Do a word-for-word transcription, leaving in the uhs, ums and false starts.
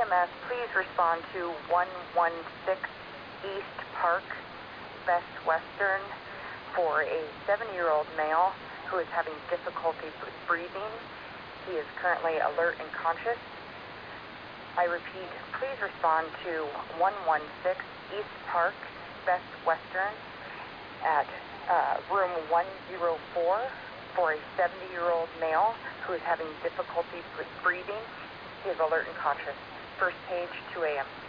M S, please respond to one one six East Park, Best Western, for a seven-year-old male who is having difficulty breathing. He is currently alert and conscious. I repeat, please respond to one one six East Park, Best Western, at uh, room one oh four for a seventy-year-old male who is having difficulty breathing. He is alert and conscious. First page, two A M